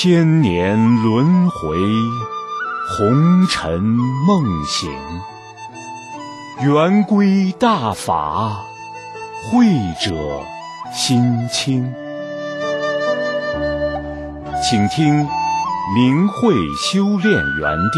千年轮回，红尘梦醒，圆规大法，慧者心清。请听明慧修炼园地。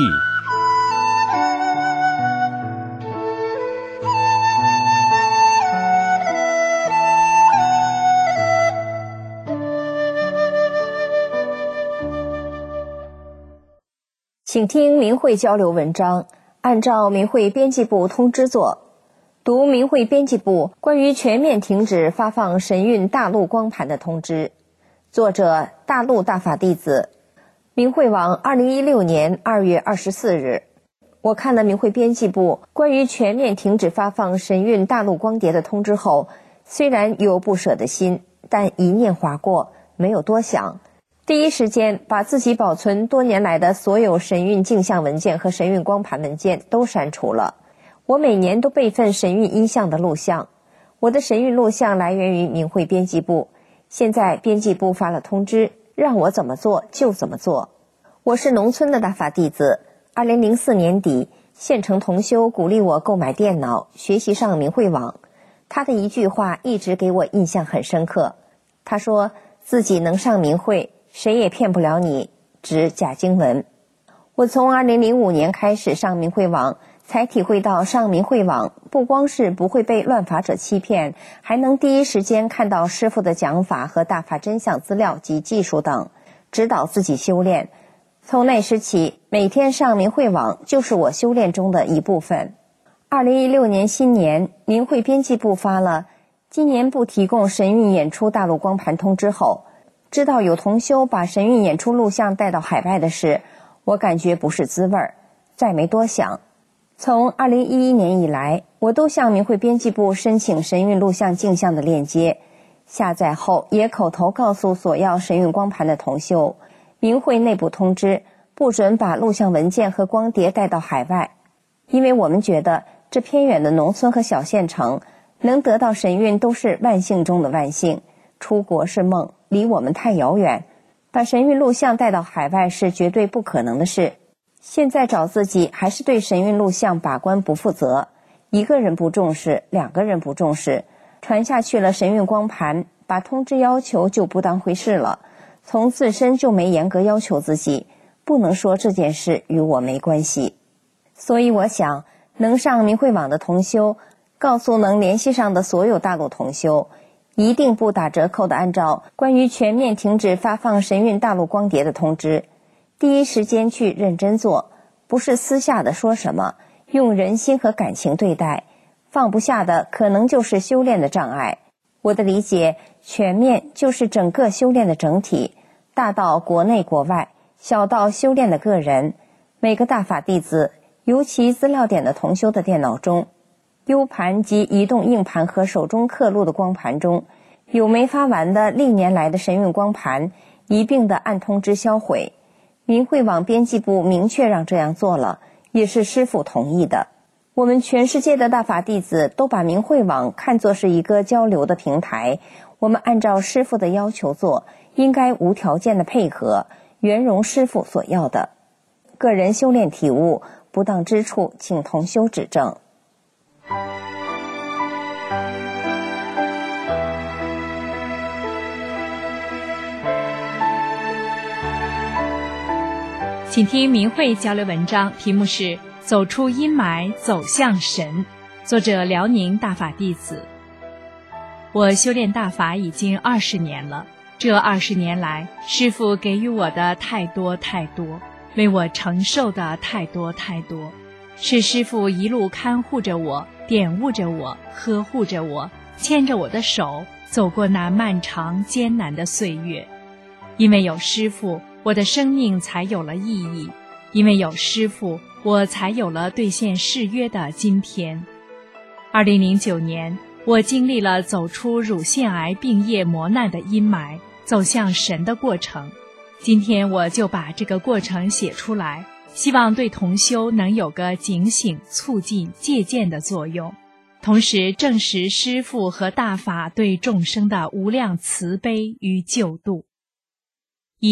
请听明慧交流文章，按照明慧编辑部通知做，读明慧编辑部关于全面停止发放神韵大陆光盘的通知。作者大陆大法弟子，明慧网2016年2月24日。我看了明慧编辑部关于全面停止发放神韵大陆光碟的通知后，虽然有不舍的心，但一念划过，没有多想。第一时间把自己保存多年来的所有神韵镜像文件和神韵光盘文件都删除了。我每年都备份神韵音像的录像，我的神韵录像来源于明慧编辑部，现在编辑部发了通知，让我怎么做就怎么做。我是农村的大法弟子，2004年底，县城同修鼓励我购买电脑，学习上明慧网。他的一句话一直给我印象很深刻，他说自己能上明慧，谁也骗不了你，指假经文。我从2005年开始上明慧网，才体会到上明慧网不光是不会被乱法者欺骗，还能第一时间看到师父的讲法和大法真相资料及技术等，指导自己修炼。从那时起，每天上明慧网就是我修炼中的一部分。2016年新年，明慧编辑部发了今年不提供神韵演出大陆光盘通知后，知道有同修把神韵演出录像带到海外的事，我感觉不是滋味，再没多想。从2011年以来，我都向明慧编辑部申请神韵录像镜像的链接，下载后也口头告诉索要神韵光盘的同修，明慧内部通知不准把录像文件和光碟带到海外，因为我们觉得这偏远的农村和小县城能得到神韵都是万幸中的万幸，出国是梦，离我们太遥远，把神韵录像带到海外是绝对不可能的事。现在找自己还是对神韵录像把关不负责，一个人不重视，两个人不重视，传下去了神韵光盘，把通知要求就不当回事了，从自身就没严格要求自己，不能说这件事与我没关系。所以我想，能上明慧网的同修，告诉能联系上的所有大陆同修，一定不打折扣的按照关于全面停止发放神韵大陆光碟的通知，第一时间去认真做，不是私下的说什么，用人心和感情对待，放不下的可能就是修炼的障碍。我的理解，全面就是整个修炼的整体，大到国内国外，小到修炼的个人，每个大法弟子，尤其资料点的同修的电脑中，U 盘及移动硬盘和手中刻录的光盘中，有没发完的历年来的神韵光盘，一并的按通知销毁。明慧网编辑部明确让这样做了，也是师父同意的。我们全世界的大法弟子都把明慧网看作是一个交流的平台，我们按照师父的要求做，应该无条件的配合，圆融师父所要的。个人修炼体悟，不当之处请同修指正。 请听明慧交流文章，题目是走出阴霾走向神，作者辽宁大法弟子。我修炼大法已经20年了，这20年来，师父给予我的太多太多，为我承受的太多太多，是师父一路看护着我，点悟着我，呵护着我，牵着我的手，走过那漫长艰难的岁月。因为有师父，我的生命才有了意义，因为有师父，我才有了兑现誓约的今天。2009年，我经历了走出乳腺癌病业磨难的阴霾，走向神的过程。今天我就把这个过程写出来，希望对同修能有个警醒、促进、借鉴的作用，同时证实师父和大法对众生的无量慈悲与救度。一、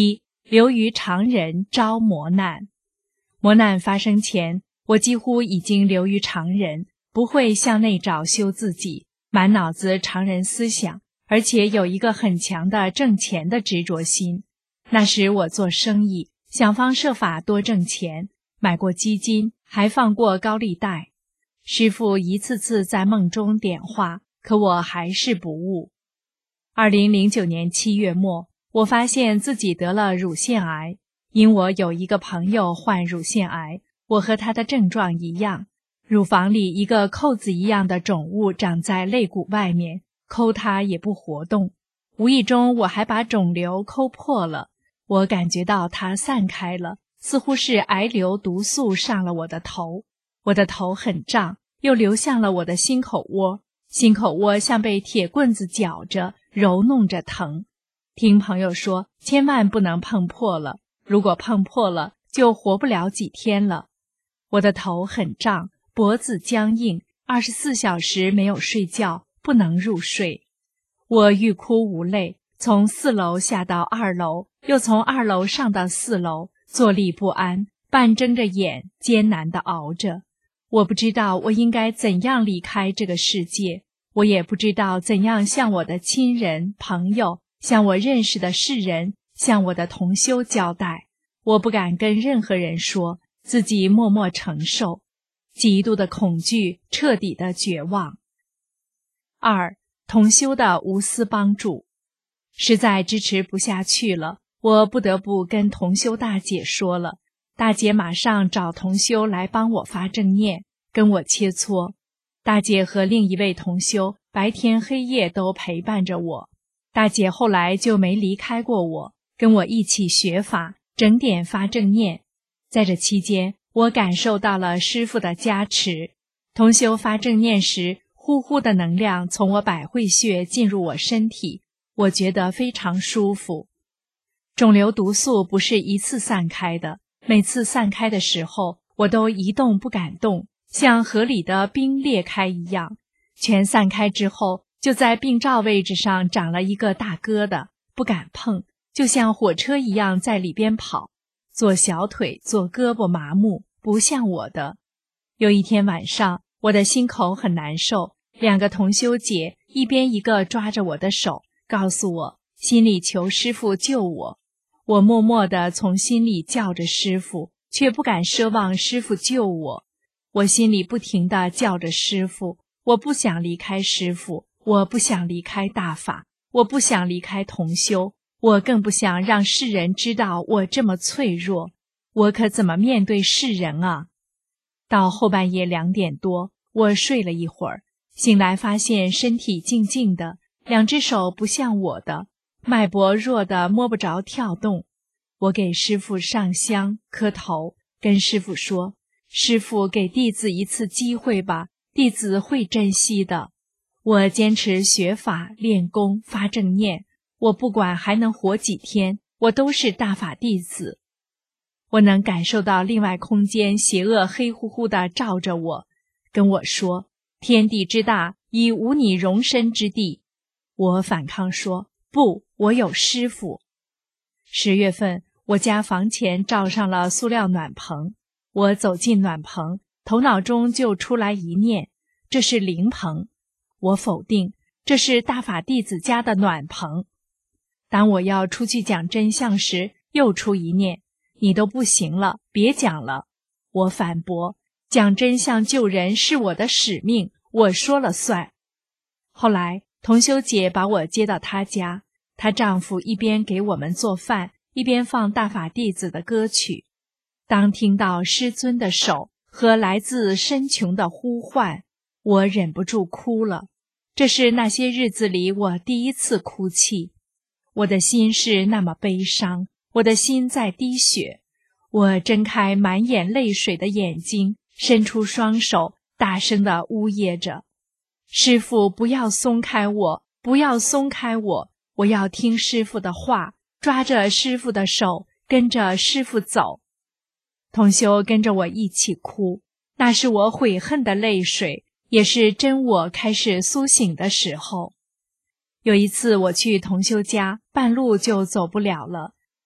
流于常人，招磨难。磨难发生前，我几乎已经流于常人，不会向内找修自己，满脑子常人思想，而且有一个很强的挣钱的执着心。那时我做生意，想方设法多挣钱，买过基金，还放过高利贷。师父一次次在梦中点化，可我还是不悟。2009年7月末，我发现自己得了乳腺癌。因我有一个朋友患乳腺癌，我和他的症状一样，乳房里一个扣子一样的肿物长在肋骨外面，抠它也不活动。无意中我还把肿瘤抠破了，我感觉到它散开了，似乎是癌瘤毒素上了我的头。我的头很胀，又流向了我的心口窝，心口窝像被铁棍子绞着，揉弄着疼。听朋友说，千万不能碰破了，如果碰破了，就活不了几天了。我的头很胀，脖子僵硬，24小时没有睡觉，不能入睡。我欲哭无泪，从4楼下到2楼，又从2楼上到4楼，坐立不安，半睁着眼，艰难地熬着。我不知道我应该怎样离开这个世界，我也不知道怎样向我的亲人、朋友，向我认识的世人，向我的同修交代。我不敢跟任何人说，自己默默承受，极度的恐惧，彻底的绝望。2. 同修的无私帮助。实在支持不下去了，我不得不跟同修大姐说了。大姐马上找同修来帮我发正念，跟我切磋。大姐和另一位同修白天黑夜都陪伴着我。大姐后来就没离开过我，跟我一起学法，整点发正念。在这期间，我感受到了师父的加持。同修发正念时，呼呼的能量从我百会穴进入我身体，我觉得非常舒服。肿瘤毒素不是一次散开的，每次散开的时候，我都一动不敢动，像河里的冰裂开一样。全散开之后，就在病灶位置上长了一个大疙瘩，不敢碰，就像火车一样在里边跑，左小腿、左胳膊麻木，不像我的。有一天晚上，我的心口很难受，2个同修姐一边一个抓着我的手，告诉我心里求师父救我。我默默地从心里叫着师父，却不敢奢望师父救我。我心里不停地叫着师父，我不想离开师父，我不想离开大法，我不想离开同修，我更不想让世人知道我这么脆弱，我可怎么面对世人啊？到后半夜2点多，我睡了一会儿，醒来发现身体静静的，2只手不像我的，脉搏弱的摸不着跳动。我给师父上香磕头，跟师父说，师父给弟子一次机会吧，弟子会珍惜的。我坚持学法练功发正念，我不管还能活几天，我都是大法弟子。我能感受到另外空间邪恶黑乎乎地照着我，跟我说，天地之大，已无你容身之地。我反抗说，不，我有师父。10月份，我家房前罩上了塑料暖棚，我走进暖棚，头脑中就出来一念，这是灵棚。我否定，这是大法弟子家的暖棚。当我要出去讲真相时，又出一念，你都不行了，别讲了。我反驳，讲真相救人是我的使命，我说了算。后来同修姐把我接到她家，她丈夫一边给我们做饭，一边放大法弟子的歌曲。当听到师尊的手和来自深穹的呼唤，我忍不住哭了。这是那些日子里我第一次哭泣。我的心是那么悲伤，我的心在滴血。我睁开满眼泪水的眼睛，伸出双手，大声地呜咽着，师父不要松开我，不要松开我，我要听师父的话，抓着师父的手，跟着师父走。同修跟着我一起哭，那是我悔恨的泪水，也是真我开始苏醒的时候。有一次我去同修家，半路就走不了了，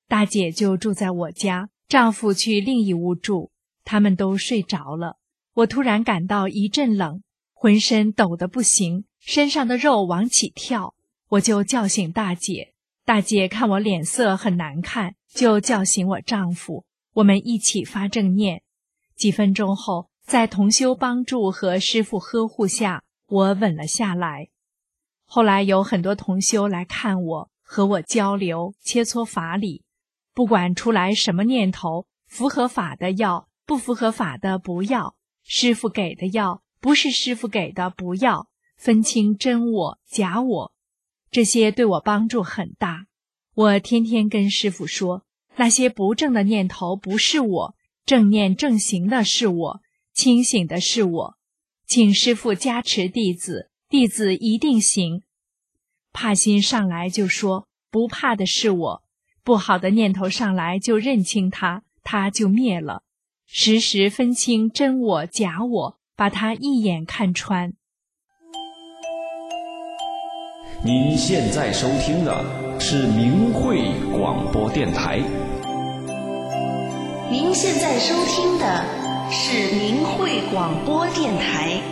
大姐就住在我家，丈夫去另一屋住，他们都睡着了。我突然感到一阵冷，浑身抖得不行，身上的肉往起跳，我就叫醒大姐。大姐看我脸色很难看，就叫醒我丈夫，我们一起发正念。几分钟后，在同修帮助和师父呵护下，我稳了下来。后来有很多同修来看我，和我交流，切磋法理。不管出来什么念头，符合法的要，不符合法的不要，师父给的要，不是师父给的不要，分清真我、假我。这些对我帮助很大。我天天跟师父说，那些不正的念头不是我，正念正行的是我，清醒的是我。请师父加持弟子，弟子一定行。怕心上来就说，不怕的是我。不好的念头上来就认清它，它就灭了。时时分清真我、假我，把它一眼看穿。 您现在收听的是明慧广播电台。 您现在收听的是明慧广播电台。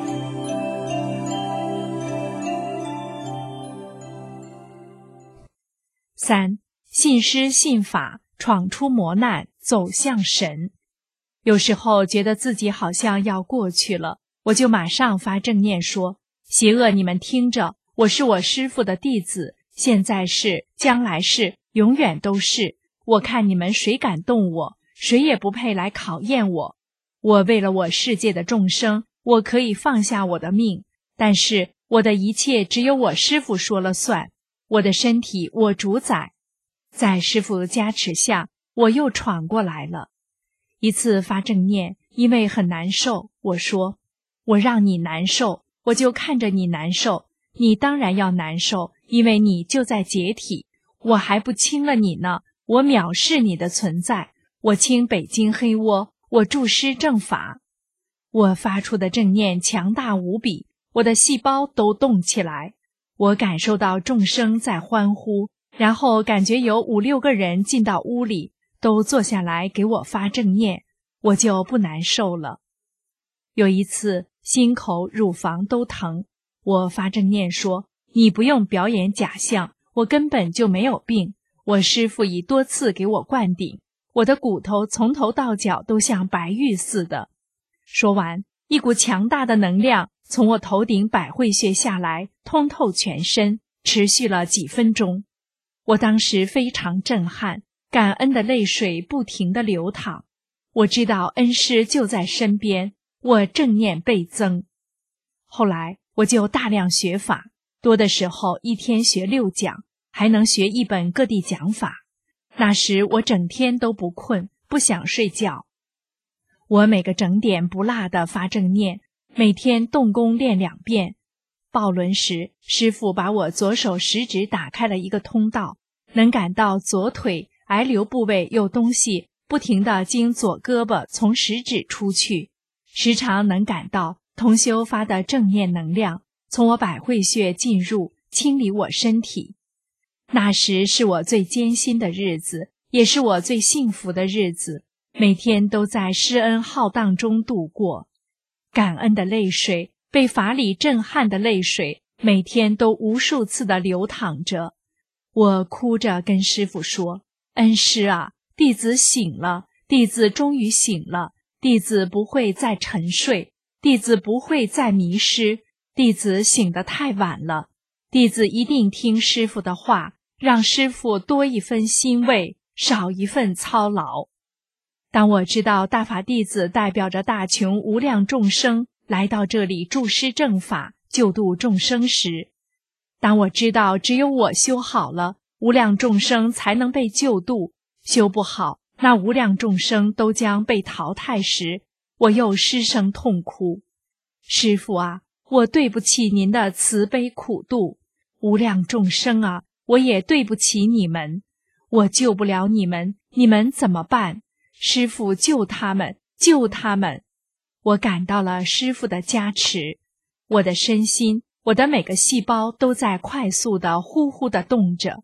3. 信师信法，闯出磨难，走向神。有时候觉得自己好像要过去了，我就马上发正念说，邪恶你们听着，我是我师父的弟子，现在是，将来是，永远都是。我看你们谁敢动我，谁也不配来考验我。我为了我世界的众生，我可以放下我的命，但是我的一切只有我师父说了算，我的身体我主宰。在师父加持下，我又闯过来了。一次发正念，因为很难受，我说，我让你难受，我就看着你难受，你当然要难受，因为你就在解体，我还不轻了你呢，我藐视你的存在，我轻北京黑窝，我助师正法。我发出的正念强大无比，我的细胞都动起来，我感受到众生在欢呼，然后感觉有5、6个人进到屋里，都坐下来给我发正念，我就不难受了。有一次心口、乳房都疼，我发正念说，你不用表演假象，我根本就没有病，我师父已多次给我灌顶，我的骨头从头到脚都像白玉似的。说完，一股强大的能量从我头顶百会穴下来，通透全身，持续了几分钟。我当时非常震撼，感恩的泪水不停地流淌。我知道恩师就在身边，我正念倍增。后来我就大量学法，多的时候一天学6讲，还能学一本各地讲法。那时我整天都不困，不想睡觉。我每个整点不落地发正念，每天动功练2遍。抱轮时，师父把我左手食指打开了一个通道，能感到左腿癌瘤部位有东西不停地经左胳膊从食指出去，时常能感到同修发的正念能量从我百会穴进入，清理我身体。那时是我最艰辛的日子，也是我最幸福的日子，每天都在施恩浩荡中度过。感恩的泪水，被法理震撼的泪水，每天都无数次地流淌着。我哭着跟师父说，恩师啊，弟子醒了，弟子终于醒了，弟子不会再沉睡，弟子不会再迷失，弟子醒得太晚了，弟子一定听师父的话，让师父多一分欣慰，少一份操劳。当我知道大法弟子代表着大穷无量众生来到这里助师正法，救度众生时，当我知道只有我修好了，无量众生才能被救度，修不好，那无量众生都将被淘汰时，我又失声痛哭。师父啊，我对不起您的慈悲苦度，无量众生啊，我也对不起你们，我救不了你们，你们怎么办？师父救他们，救他们！我感到了师父的加持，我的身心，我的每个细胞都在快速地呼呼地动着。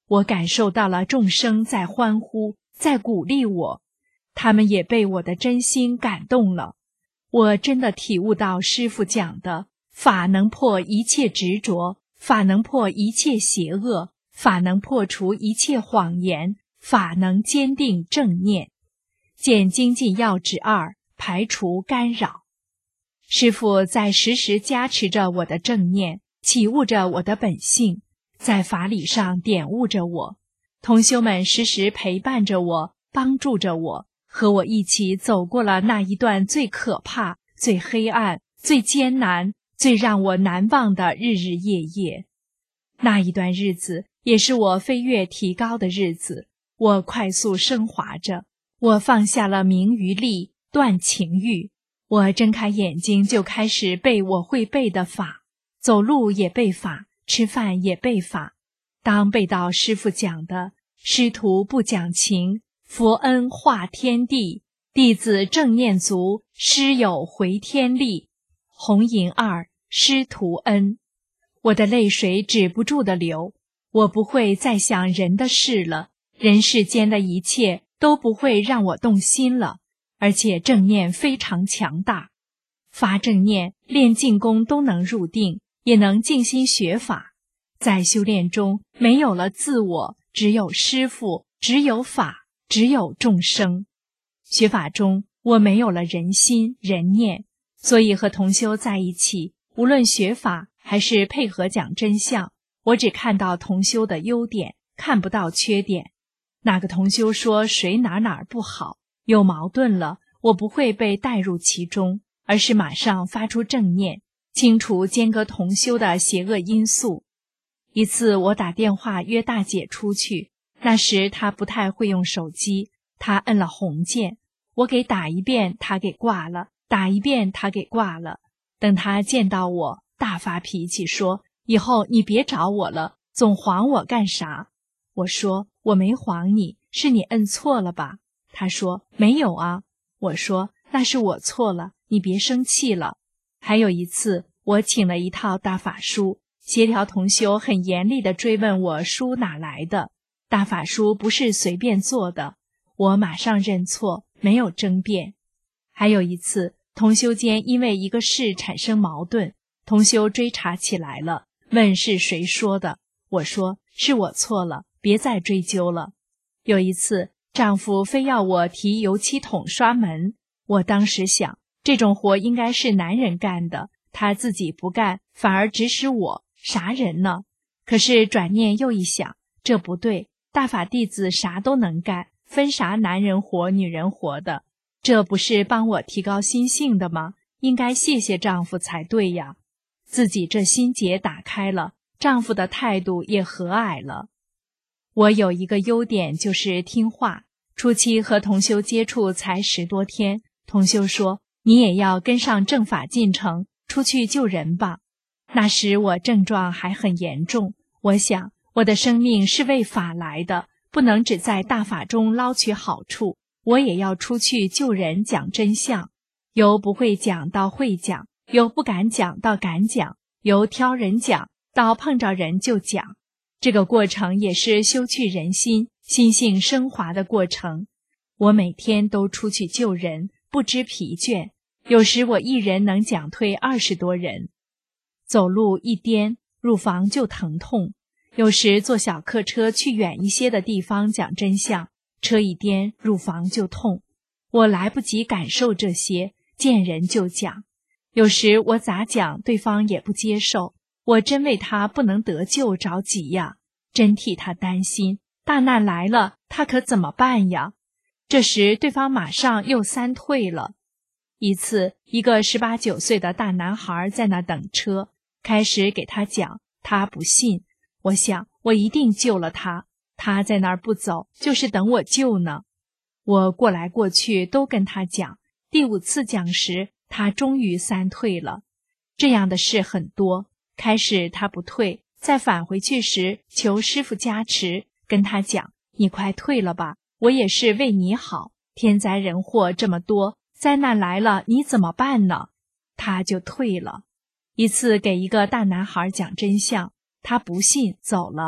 我感受到了众生在欢呼，在鼓励我，他们也被我的真心感动了。我真的体悟到师父讲的，法能破一切执着，法能破一切邪恶，法能破除一切谎言，法能坚定正念。见精进要旨2，排除干扰。师父在时时加持着我的正念，启悟着我的本性，在法理上点悟着我。同修们时时陪伴着我，帮助着我，和我一起走过了那一段最可怕、最黑暗、最艰难、最让我难忘的日日夜夜。那一段日子也是我飞跃提高的日子，我快速升华着，我放下了名与利，断情欲。我睁开眼睛就开始背我会背的法，走路也背法，吃饭也背法。当背到师父讲的师徒不讲情，佛恩化天地，弟子正念足，师友回天力，红银2，师徒恩，我的泪水止不住地流。我不会再想人的事了，人世间的一切都不会让我动心了，而且正念非常强大，发正念练静功都能入定，也能静心学法。在修炼中没有了自我，只有师父，只有法，只有众生。学法中我没有了人心人念，所以和同修在一起，无论学法还是配合讲真相，我只看到同修的优点，看不到缺点。哪个同修说谁哪不好，有矛盾了，我不会被带入其中，而是马上发出正念，清除间隔同修的邪恶因素。一次我打电话约大姐出去，那时她不太会用手机，她摁了红键，我给打一遍她给挂了，打一遍她给挂了。等她见到我，大发脾气说，以后你别找我了，总晃我干啥？我说我没晃你，是你摁错了吧？她说没有啊。我说那是我错了，你别生气了。还有一次我请了一套大法书，协调同修很严厉地追问我书哪来的，大法书不是随便做的，我马上认错，没有争辩。还有一次同修间因为一个事产生矛盾，同修追查起来了，问是谁说的，我说是我错了，别再追究了。有一次丈夫非要我提油漆桶刷门，我当时想这种活应该是男人干的，他自己不干，反而指使我，啥人呢？可是转念又一想，这不对，大法弟子啥都能干，分啥男人活女人活的，这不是帮我提高心性的吗？应该谢谢丈夫才对呀。自己这心结打开了，丈夫的态度也和蔼了。我有一个优点就是听话，初期和同修接触才10多天，同修说你也要跟上正法进程，出去救人吧。那时我症状还很严重，我想我的生命是为法来的，不能只在大法中捞取好处，我也要出去救人讲真相，由不会讲到会讲，由不敢讲到敢讲，由挑人讲到碰着人就讲。这个过程也是修去人心，心性升华的过程。我每天都出去救人，不知疲倦，有时我一人能讲退20多人。走路一颠，乳房就疼痛，有时坐小客车去远一些的地方讲真相，车一颠，乳房就痛。我来不及感受这些，见人就讲。有时我咋讲，对方也不接受，我真为他不能得救着急呀，真替他担心，大难来了，他可怎么办呀？这时对方马上又3退了。一次，一个18、19岁的大男孩在那等车，开始给他讲，他不信。我想我一定救了他，他在那儿不走，就是等我救呢。我过来过去都跟他讲，第5次讲时，他终于3退了。这样的事很多，开始他不退，再返回去时求师父加持，跟他讲，你快退了吧，我也是为你好，天灾人祸这么多，灾难来了你怎么办呢？他就退了。一次给一个大男孩讲真相，他不信走了。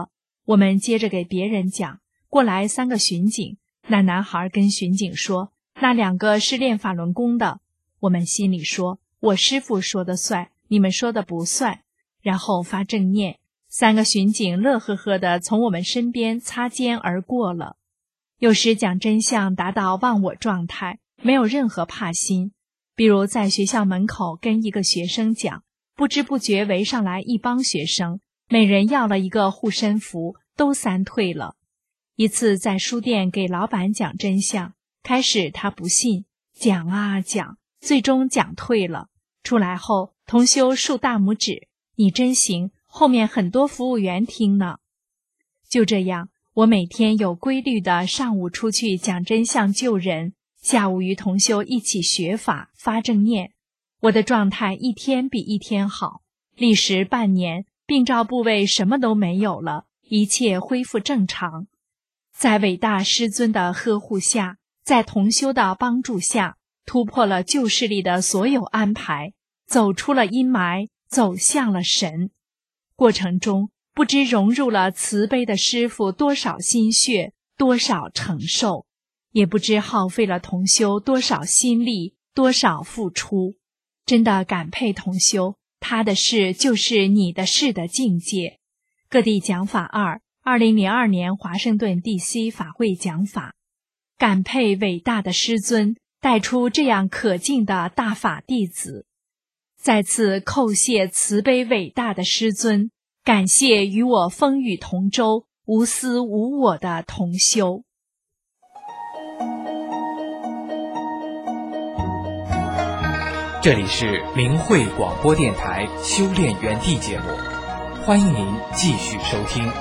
我们接着给别人讲，过来3个巡警，那男孩跟巡警说，那2个是练法轮功的。我们心里说，我师父说的算，你们说的不算。然后发正念，3个巡警乐呵呵地从我们身边擦肩而过了。有时讲真相达到忘我状态，没有任何怕心。比如在学校门口跟一个学生讲，不知不觉围上来一帮学生，每人要了一个护身符，都3退了。一次在书店给老板讲真相，开始他不信，讲啊讲，最终讲退了。出来后，同修竖大拇指，你真行，后面很多服务员听呢。就这样，我每天有规律的上午出去讲真相救人，下午与同修一起学法发正念。我的状态一天比一天好，历时半年，病灶部位什么都没有了，一切恢复正常。在伟大师尊的呵护下，在同修的帮助下，突破了旧势力的所有安排，走出了阴霾，走向了神。过程中不知融入了慈悲的师父多少心血，多少承受，也不知耗费了同修多少心力，多少付出。真的感佩同修，他的事就是你的事的境界。各地讲法2，2002年华盛顿 DC 法会讲法，感佩伟大的师尊带出这样可敬的大法弟子。再次叩谢慈悲伟大的师尊，感谢与我风雨同舟、无私无我的同修。 这里是明慧广播电台修炼园地节目，欢迎您继续收听。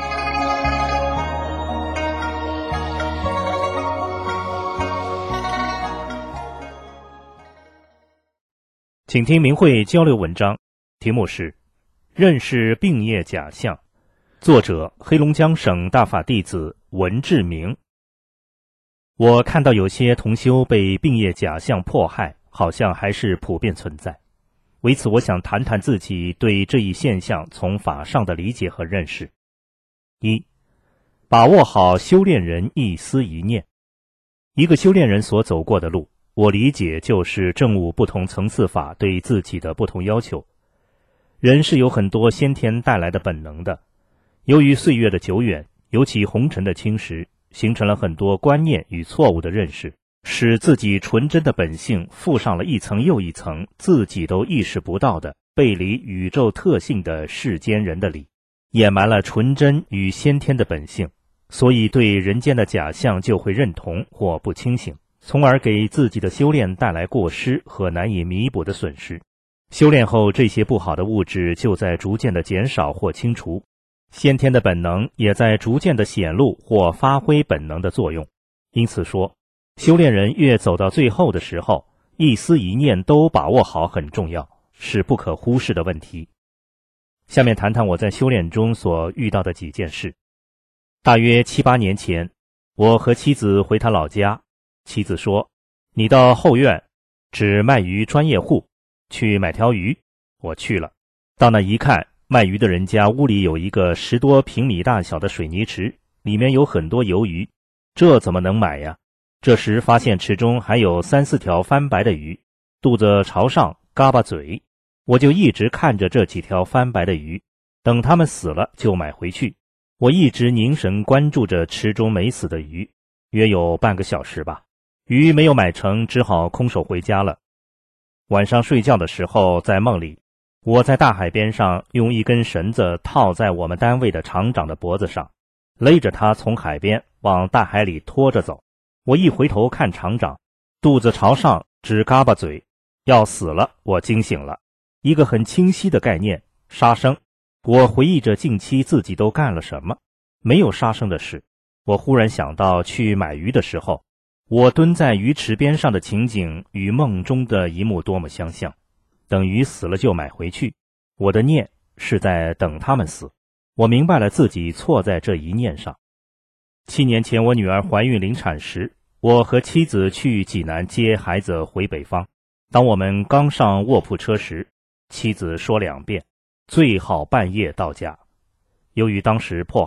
请听明慧交流文章，题目是认识病业假象，作者黑龙江省大法弟子文志明。我看到有些同修被病业假象迫害，好像还是普遍存在。为此我想谈谈自己对这一现象从法上的理解和认识。1. 把握好修炼人一思一念。一个修炼人所走过的路，我理解就是证悟不同层次法对自己的不同要求。人是有很多先天带来的本能的，由于岁月的久远，尤其红尘的侵蚀，形成了很多观念与错误的认识，使自己纯真的本性附上了一层又一层自己都意识不到的背离宇宙特性的世间人的理，掩埋了纯真与先天的本性，所以对人间的假象就会认同或不清醒，从而给自己的修炼带来过失和难以弥补的损失。修炼后，这些不好的物质就在逐渐的减少或清除，先天的本能也在逐渐的显露或发挥本能的作用。因此说，修炼人越走到最后的时候，一思一念都把握好很重要，是不可忽视的问题。下面谈谈我在修炼中所遇到的几件事。大约7、8年前，我和妻子回他老家，妻子说，你到后院，指卖鱼专业户，去买条鱼。我去了，到那一看，卖鱼的人家屋里有一个10多平米大小的水泥池，里面有很多鱿鱼，这怎么能买呀？这时发现池中还有3、4条翻白的鱼，肚子朝上，嘎巴嘴。我就一直看着这几条翻白的鱼，等它们死了就买回去。我一直凝神关注着池中没死的鱼，约有半个小时吧。鱼没有买成，只好空手回家了。晚上睡觉的时候，在梦里，我在大海边上用一根绳子套在我们单位的厂长的脖子上，勒着他从海边往大海里拖着走。我一回头看厂长，肚子朝上，直嘎巴嘴，要死了。我惊醒了，一个很清晰的概念，杀生。我回忆着近期自己都干了什么，没有杀生的事。我忽然想到去买鱼的时候，我蹲在鱼池边上的情景与梦中的一幕多么相像。等鱼死了就买回去，我的念是在等他们死。我明白了自己错在这一念上。7年前我女儿怀孕临产时，我和妻子去济南接孩子回北方。当我们刚上卧铺车时，妻子说2遍，最好半夜到家。由于当时迫害，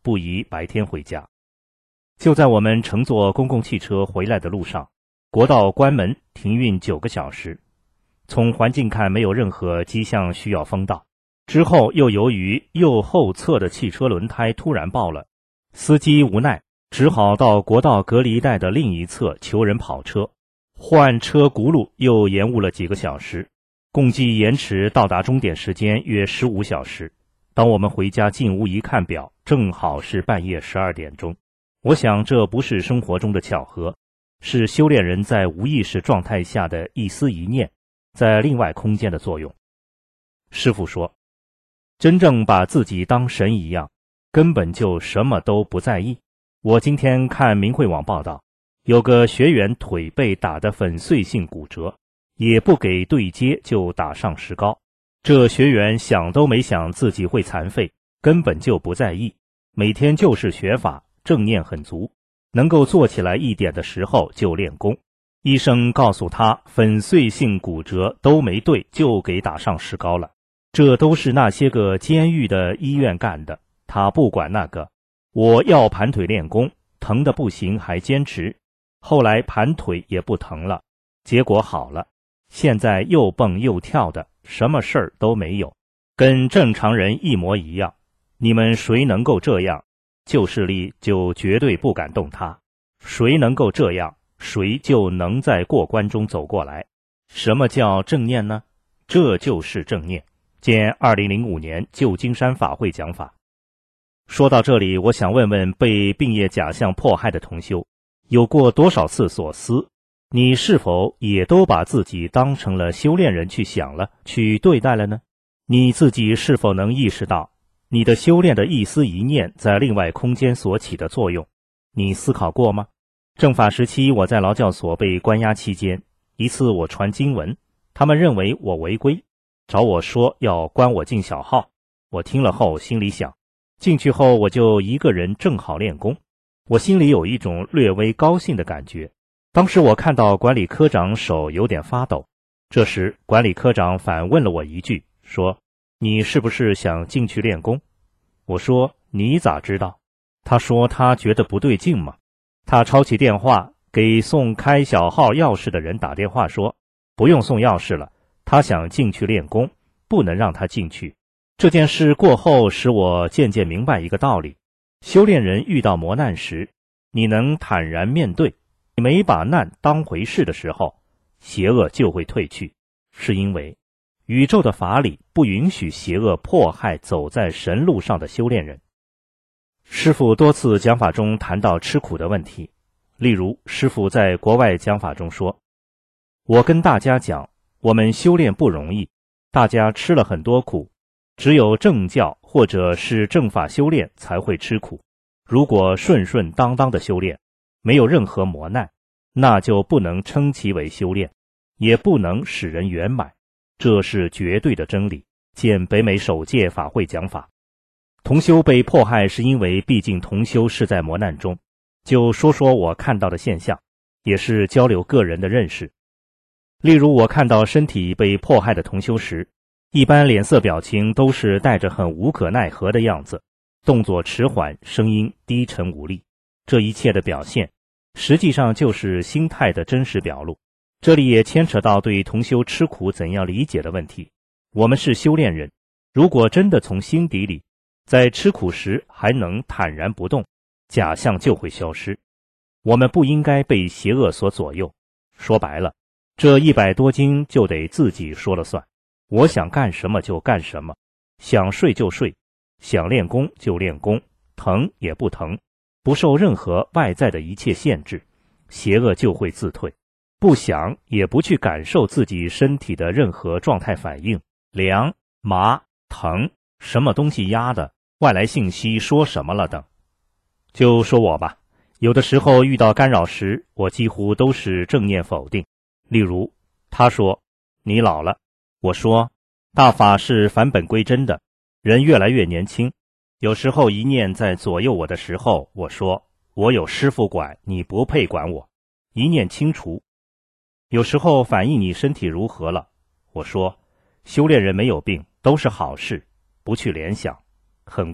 不宜白天回家。就在我们乘坐公共汽车回来的路上，国道关门停运9个小时。从环境看，没有任何迹象需要封道。之后又由于右后侧的汽车轮胎突然爆了，司机无奈只好到国道隔离带的另一侧求人跑车，换车轱辘又延误了几个小时，共计延迟到达终点时间约15小时。当我们回家进屋一看表，正好是半夜12点钟。我想这不是生活中的巧合，是修炼人在无意识状态下的一丝一念在另外空间的作用。师父说，真正把自己当神一样，根本就什么都不在意。我今天看明慧网报道，有个学员腿被打得粉碎性骨折，也不给对接就打上石膏。这学员想都没想自己会残废，根本就不在意，每天就是学法，正念很足，能够坐起来一点的时候就练功。医生告诉他粉碎性骨折都没对，就给打上石膏了。这都是那些个监狱的医院干的，他不管那个。我要盘腿练功，疼得不行还坚持，后来盘腿也不疼了，结果好了，现在又蹦又跳的，什么事儿都没有，跟正常人一模一样。你们谁能够这样，旧势力就绝对不敢动他，谁能够这样，谁就能在过关中走过来。什么叫正念呢？这就是正念。见2005年旧金山法会讲法。说到这里，我想问问被病业假象迫害的同修，有过多少次所思？你是否也都把自己当成了修炼人去想了，去对待了呢？你自己是否能意识到你的修炼的一丝一念在另外空间所起的作用？你思考过吗？正法时期，我在劳教所被关押期间，一次我传经文，他们认为我违规，找我说要关我进小号。我听了后心里想，进去后我就一个人正好练功，我心里有一种略微高兴的感觉。当时我看到管理科长手有点发抖，这时管理科长反问了我一句，说，你是不是想进去练功？我说，你咋知道？他说他觉得不对劲嘛。他抄起电话给送开小号钥匙的人打电话说，不用送钥匙了，他想进去练功，不能让他进去。这件事过后，使我渐渐明白一个道理，修炼人遇到磨难时，你能坦然面对，你没把难当回事的时候，邪恶就会退去。是因为宇宙的法理不允许邪恶迫害走在神路上的修炼人。师父多次讲法中谈到吃苦的问题，例如师父在国外讲法中说，我跟大家讲，我们修炼不容易，大家吃了很多苦，只有正教或者是正法修炼才会吃苦。如果顺顺当当的修炼，没有任何磨难，那就不能称其为修炼，也不能使人圆满，这是绝对的真理。见北美首届法会讲法。同修被迫害是因为毕竟同修是在磨难中，就说说我看到的现象，也是交流个人的认识。例如我看到身体被迫害的同修时，一般脸色表情都是带着很无可奈何的样子，动作迟缓，声音低沉无力。这一切的表现实际上就是心态的真实表露。这里也牵扯到对同修吃苦怎样理解的问题。我们是修炼人，如果真的从心底里在吃苦时还能坦然不动，假象就会消失。我们不应该被邪恶所左右。说白了，这100多斤就得自己说了算，我想干什么就干什么，想睡就睡，想练功就练功，疼也不疼，不受任何外在的一切限制，邪恶就会自退。不想也不去感受自己身体的任何状态反应，凉、麻、疼，什么东西压的，外来信息说什么了等。就说我吧，有的时候遇到干扰时，我几乎都是正念否定。例如他说你老了，我说大法是返本归真的，人越来越年轻。有时候一念在左右我的时候，我说我有师父管，你不配管我，一念清除。有时候反映你身体如何了，我说修炼人没有病，都是好事，不去联想，很快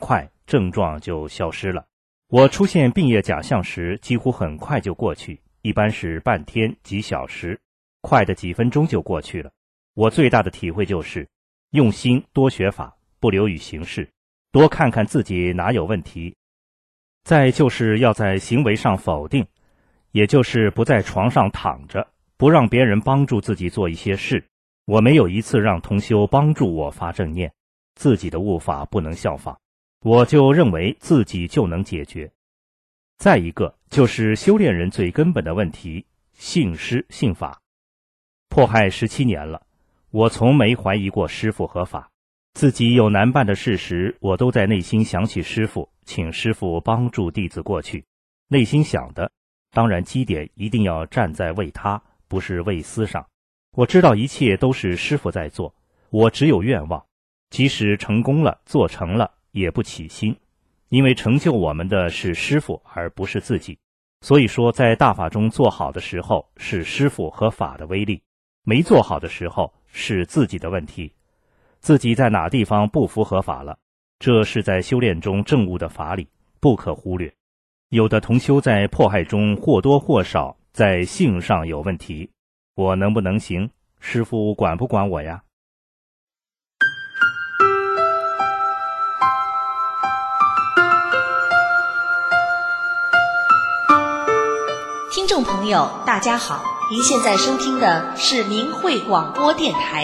症状就消失了。我出现病液假象时，几乎很快就过去，一般是半天几小时，快的几分钟就过去了。我最大的体会就是，用心多学法，不流于形式，多看看自己哪有问题。再就是要在行为上否定，也就是不在床上躺着，不让别人帮助自己做一些事。我没有一次让同修帮助我发正念，自己的悟法不能效仿，我就认为自己就能解决。再一个就是修炼人最根本的问题，信师信法。迫害17年了，我从没怀疑过师父和法，自己有难办的事时，我都在内心想起师父，请师父帮助弟子过去。内心想的，当然基点一定要站在为他，不是为私上。我知道一切都是师父在做，我只有愿望，即使成功了，做成了，也不起心，因为成就我们的是师父，而不是自己。所以说，在大法中做好的时候，是师父和法的威力；没做好的时候，是自己的问题。自己在哪地方不符合法了，这是在修炼中证悟的法理，不可忽略。有的同修在迫害中或多或少在性上有问题，我能不能行？师父管不管我呀？ 听众朋友，大家好，您现在收听的是明慧广播电台。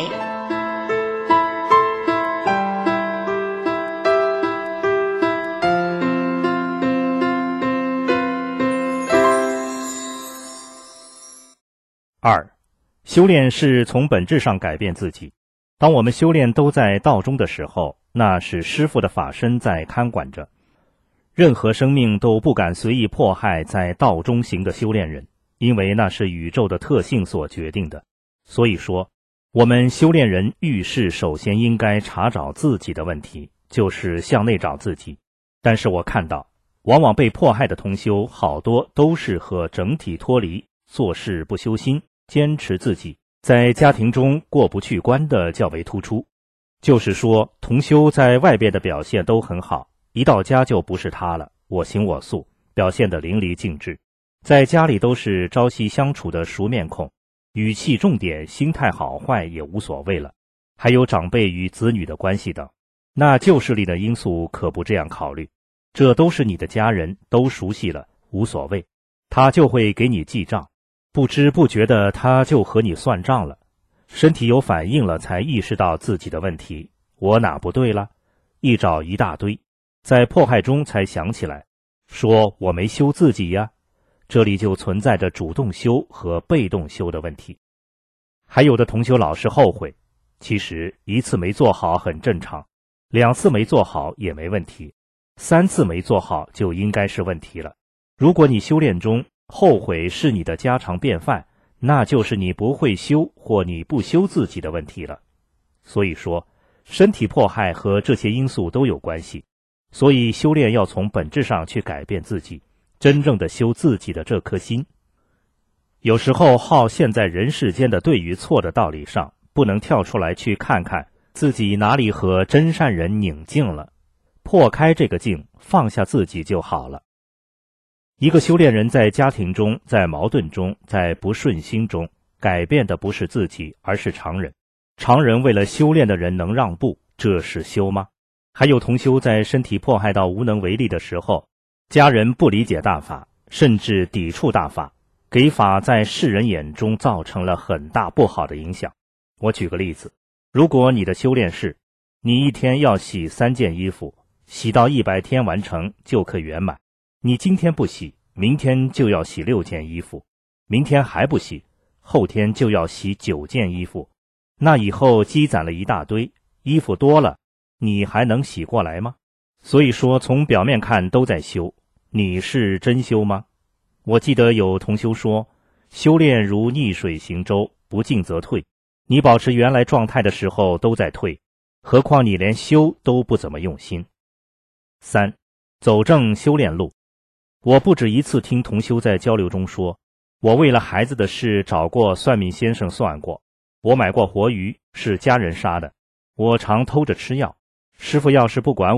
2. 修炼是从本质上改变自己。当我们修炼都在道中的时候，那是师父的法身在看管着。任何生命都不敢随意迫害在道中行的修炼人，因为那是宇宙的特性所决定的。所以说，我们修炼人遇事首先应该查找自己的问题，就是向内找自己。但是我看到，往往被迫害的同修好多都是和整体脱离，做事不修心，坚持自己，在家庭中过不去关的较为突出。就是说，同修在外边的表现都很好，一到家就不是他了，我行我素，表现得淋漓尽致。在家里都是朝夕相处的熟面孔，语气重点，心态好坏也无所谓了。还有长辈与子女的关系等，那旧势力的因素可不这样考虑，这都是你的家人，都熟悉了，无所谓，他就会给你记账，不知不觉的他就和你算账了。身体有反应了才意识到自己的问题，我哪不对了？一找一大堆，在迫害中才想起来，说我没修自己呀。这里就存在着主动修和被动修的问题。还有的同修老是后悔，其实1次没做好很正常，2次没做好也没问题，3次没做好就应该是问题了。如果你修炼中后悔是你的家常便饭，那就是你不会修或你不修自己的问题了。所以说，身体迫害和这些因素都有关系，所以修炼要从本质上去改变自己，真正的修自己的这颗心。有时候耗现在人世间的对与错的道理上，不能跳出来去看看自己哪里和真善人拧净了，破开这个境，放下自己就好了。一个修炼人在家庭中，在矛盾中，在不顺心中，改变的不是自己，而是常人。常人为了修炼的人能让步，这是修吗？还有同修在身体迫害到无能为力的时候，家人不理解大法，甚至抵触大法，给法在世人眼中造成了很大不好的影响。我举个例子，如果你的修炼是，你一天要洗3件衣服，洗到100天完成就可圆满，你今天不洗，明天就要洗6件衣服，明天还不洗，后天就要洗9件衣服，那以后积攒了一大堆，衣服多了，你还能洗过来吗？所以说，从表面看都在修，你是真修吗？我记得有同修说，修炼如逆水行舟，不进则退，你保持原来状态的时候都在退，何况你连修都不怎么用心。3. 走正修炼路。我不止一次听同修在交流中说，我为了孩子的事找过算命先生算过，我买过活鱼，是家人杀的，我常偷着吃药，师父要是不管我，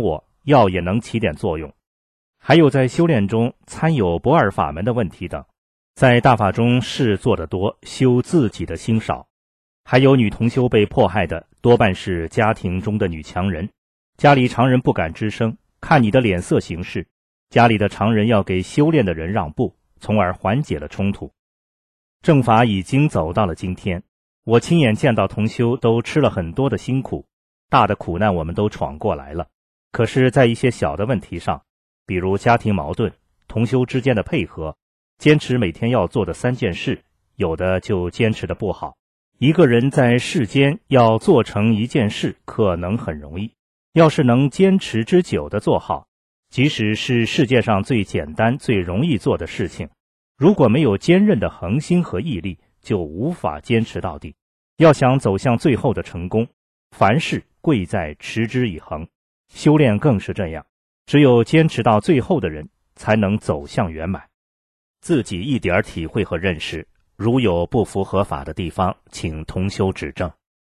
药也能起点作用。还有在修炼中参有不二法门的问题等。在大法中事做得多，修自己的心少。还有女同修被迫害的多半是家庭中的女强人，家里常人不敢吱声，看你的脸色行事，家里的常人要给修炼的人让步，从而缓解了冲突。正法已经走到了今天，我亲眼见到同修都吃了很多的辛苦，大的苦难我们都闯过来了。可是在一些小的问题上，比如家庭矛盾、同修之间的配合，坚持每天要做的3件事，有的就坚持的不好。一个人在世间要做成一件事可能很容易，要是能坚持之久的做好，即使是世界上最简单最容易做的事情，如果没有坚韧的恒心和毅力，就无法坚持到底。要想走向最后的成功，凡事贵在持之以恒，修炼更是这样，只有坚持到最后的人才能走向圆满。自己一点体会和认识，如有不符合法的地方，请同修指正。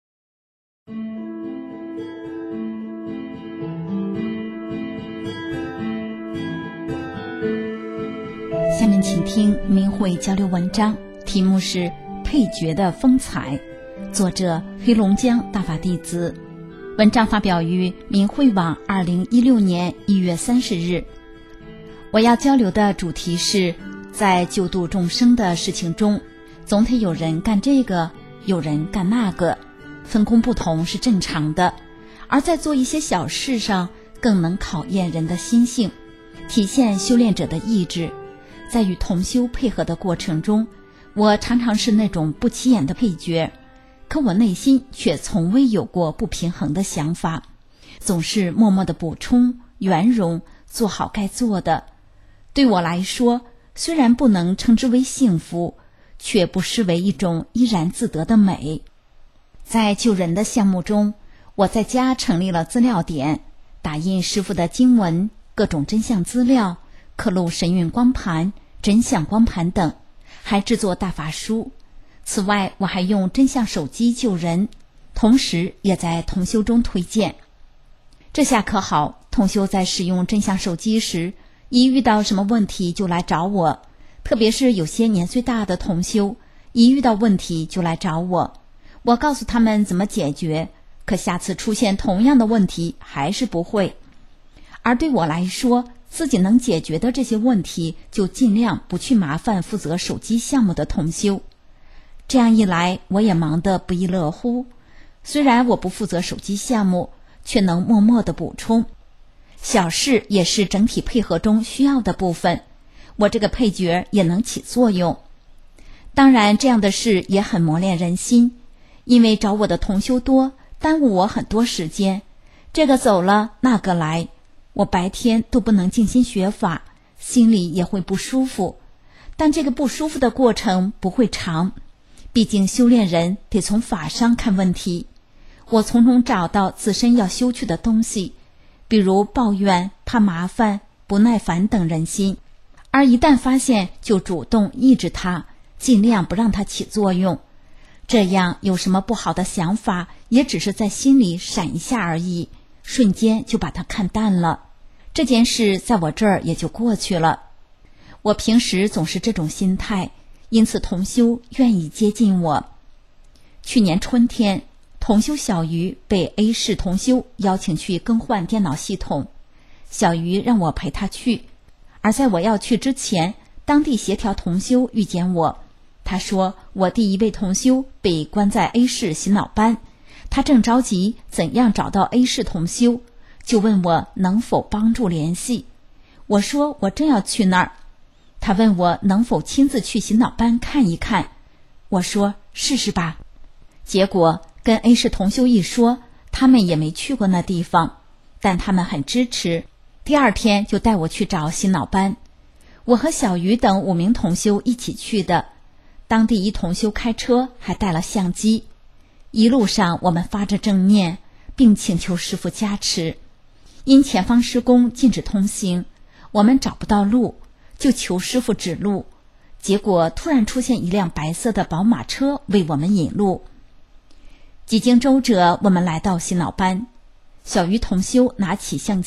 下面请听明慧交流文章，题目是《配角的风采》，作者黑龙江大法弟子。文章发表于明慧网2016年1月30日。我要交流的主题是，在救度众生的事情中，总得有人干这个，有人干那个，分工不同是正常的。而在做一些小事上，更能考验人的心性，体现修炼者的意志。在与同修配合的过程中，我常常是那种不起眼的配角，可我内心却从未有过不平衡的想法，总是默默地补充、圆融，做好该做的。对我来说，虽然不能称之为幸福，却不失为一种怡然自得的美。在救人的项目中，我在家成立了资料点，打印师父的经文、各种真相资料，刻录神韵光盘、真相光盘等，还制作大法书。此外，我还用真相手机救人，同时也在同修中推荐。这下可好，同修在使用真相手机时，一遇到什么问题就来找我，特别是有些年岁大的同修，一遇到问题就来找我，我告诉他们怎么解决，可下次出现同样的问题还是不会。而对我来说，自己能解决的这些问题，就尽量不去麻烦负责手机项目的同修。这样一来，我也忙得不亦乐乎。虽然我不负责手机项目，却能默默地补充。小事也是整体配合中需要的部分，我这个配角也能起作用。当然，这样的事也很磨练人心，因为找我的同修多，耽误我很多时间，这个走了，那个来，我白天都不能静心学法，心里也会不舒服。但这个不舒服的过程不会长，毕竟修炼人得从法上看问题。我从中找到自身要修去的东西，比如抱怨、怕麻烦、不耐烦等人心，而一旦发现，就主动抑制它，尽量不让它起作用。这样有什么不好的想法，也只是在心里闪一下而已，瞬间就把它看淡了。这件事在我这儿也就过去了。我平时总是这种心态，因此同修愿意接近我。去年春天，同修小鱼被 A 市同修邀请去更换电脑系统，小鱼让我陪他去。而在我要去之前，当地协调同修遇见我，他说我第一位同修被关在 A 市洗脑班，他正着急怎样找到 A 市同修，就问我能否帮助联系。我说我正要去那儿。他问我能否亲自去洗脑班看一看，我说试试吧。结果跟 A 市同修一说，他们也没去过那地方，但他们很支持，第二天就带我去找洗脑班。我和小鱼等5名同修一起去的，当地一同修开车还带了相机。一路上我们发着正念，并请求师父加持。因前方施工禁止通行，我们找不到路，就求师父指路。结果突然出现一辆白色的宝马车为我们引路。几经周折，我们来到洗脑班。小鱼同修拿起相机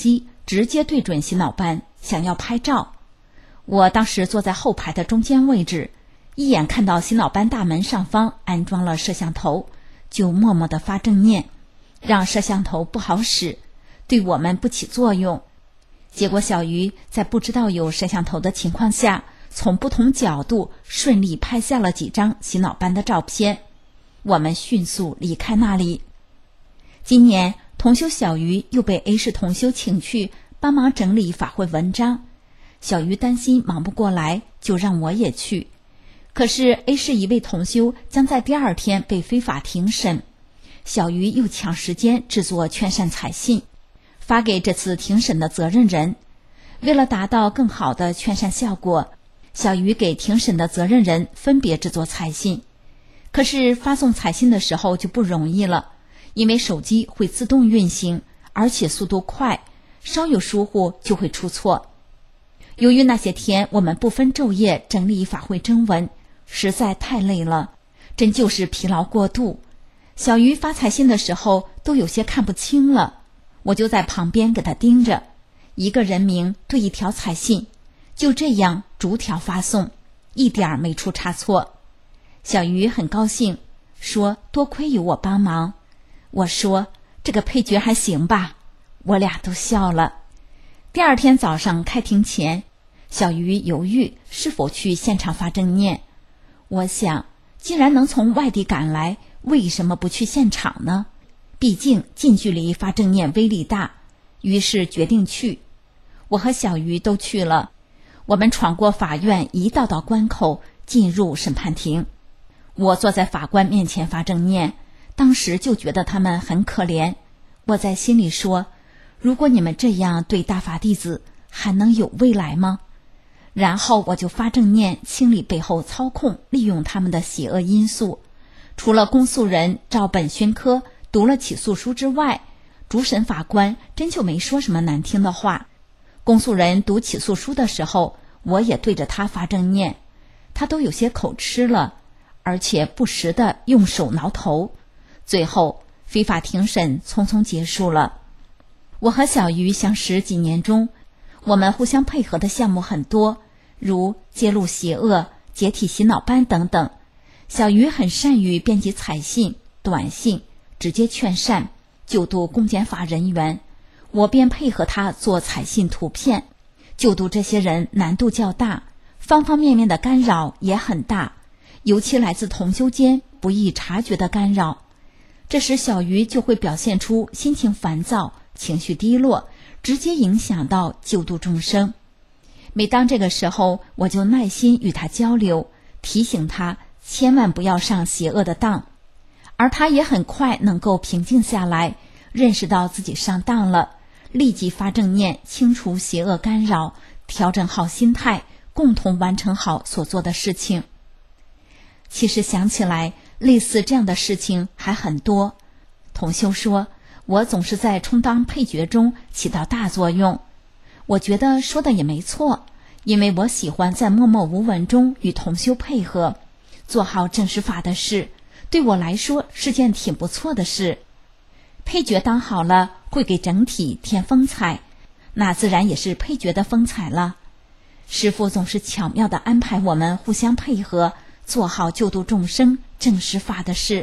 直接对准洗脑班，想要拍照。我当时坐在后排的中间位置，一眼看到洗脑班大门上方安装了摄像头，就默默地发正念，让摄像头不好使，对我们不起作用。结果小鱼在不知道有摄像头的情况下，从不同角度顺利拍下了几张洗脑班的照片。我们迅速离开那里。今年同修小鱼又被 A 市同修请去帮忙整理法会文章，小鱼担心忙不过来，就让我也去。可是 A 市一位同修将在第2天被非法庭审，小鱼又抢时间制作劝善彩信，发给这次庭审的责任人。为了达到更好的劝善效果，小鱼给庭审的责任人分别制作彩信。可是发送彩信的时候就不容易了，因为手机会自动运行，而且速度快，稍有疏忽就会出错。由于那些天我们不分昼夜整理法会征文，实在太累了，真就是疲劳过度。小鱼发彩信的时候都有些看不清了，我就在旁边给他盯着，一个人名对一条彩信，就这样逐条发送，一点没出差错。小鱼很高兴，说多亏有我帮忙。我说这个配角还行吧，我俩都笑了。第2天早上开庭前，小鱼犹豫是否去现场发正念。我想，既然能从外地赶来，为什么不去现场呢？毕竟近距离发正念威力大，于是决定去。我和小鱼都去了，我们闯过法院一道道关口，进入审判庭。我坐在法官面前发正念，当时就觉得他们很可怜。我在心里说，如果你们这样对大法弟子，还能有未来吗？然后我就发正念，清理背后操控利用他们的邪恶因素。除了公诉人照本宣科读了起诉书之外，主审法官真就没说什么难听的话。公诉人读起诉书的时候，我也对着他发正念，他都有些口吃了，而且不时地用手挠头。最后非法庭审匆匆结束了。我和小鱼相识几年中，我们互相配合的项目很多，如揭露邪恶、解体洗脑班等等。小鱼很善于编辑彩信、短信，直接劝善，救度公检法人员。我便配合他做彩信图片，救度这些人难度较大，方方面面的干扰也很大，尤其来自同修间不易察觉的干扰。这时小鱼就会表现出心情烦躁、情绪低落，直接影响到救度众生。每当这个时候，我就耐心与他交流，提醒他千万不要上邪恶的当，而他也很快能够平静下来，认识到自己上当了，立即发正念，清除邪恶干扰，调整好心态，共同完成好所做的事情。其实想起来，类似这样的事情还很多。同修说，我总是在充当配角中起到大作用。我觉得说的也没错，因为我喜欢在默默无闻中与同修配合，做好正实法的事，对我来说是件挺不错的事。配角当好了，会给整体添风采，那自然也是配角的风采了。师父总是巧妙地安排我们互相配合，做好救度众生、正实法的事。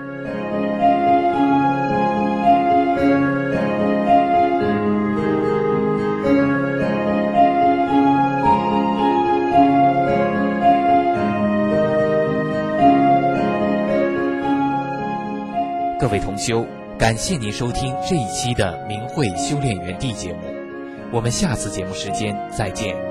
各位同修，感谢您收听这一期的明慧修炼园地节目，我们下次节目时间再见。